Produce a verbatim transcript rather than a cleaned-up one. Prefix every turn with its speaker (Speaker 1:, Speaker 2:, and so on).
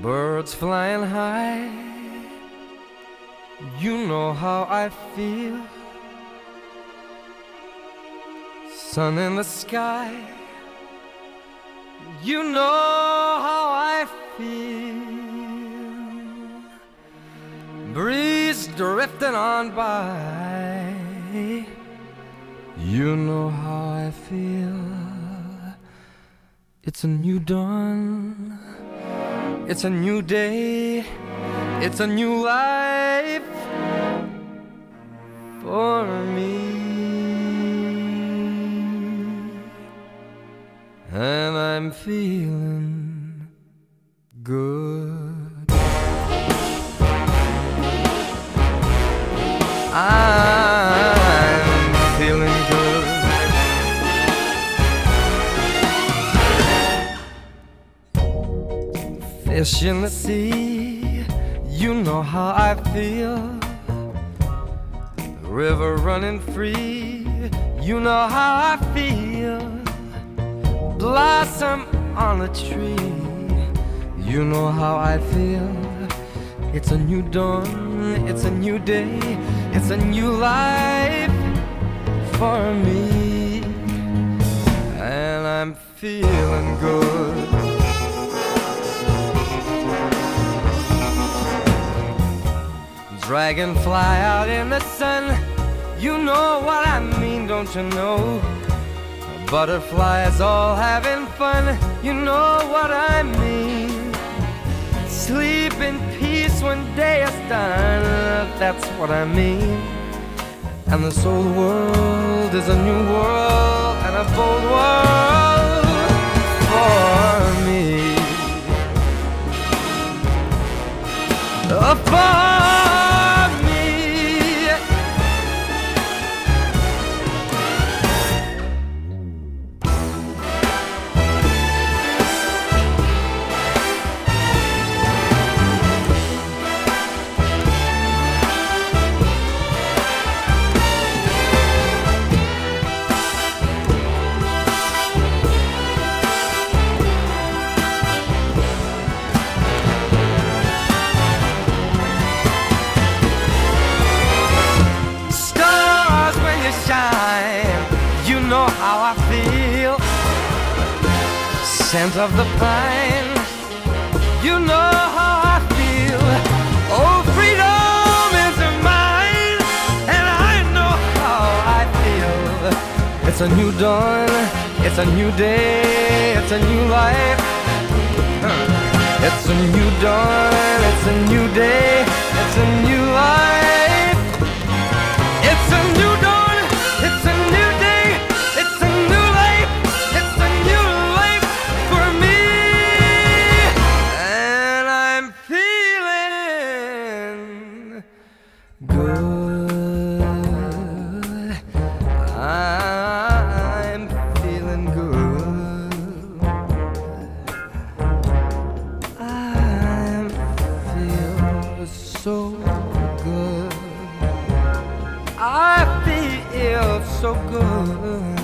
Speaker 1: Birds flying high, you know how I feel. Sun in the sky, you know how I feel. Breeze drifting on by, you know how I feel. It's a new dawn, it's a new day, it's a new life for me. And I'm feeling good. I'm feeling good. Fish in the sea, you know how I feel. River running free, you know how I feel. Blossom on a tree, you know how I feel. It's a new dawn, it's a new day, it's a new life for me. And I'm feeling good. Dragonfly out in the sun, you know what I mean, don't you know? Butterflies all having fun, you know what I mean. Sleep in peace when day is done, that's what I mean. And this old world is a new world and a bold world for me. Uh, for you know how I feel. Scent of the pine, you know how I feel. Oh, freedom is mine, and I know how I feel. It's a new dawn, it's a new day, it's a new life. It's a new dawn, it's a new day, it's a new life. It's a new dawn. It's a new day, it's a new life, it's a new life for me. And I'm feeling good. I'm feeling good. I feel so good. I feel so good.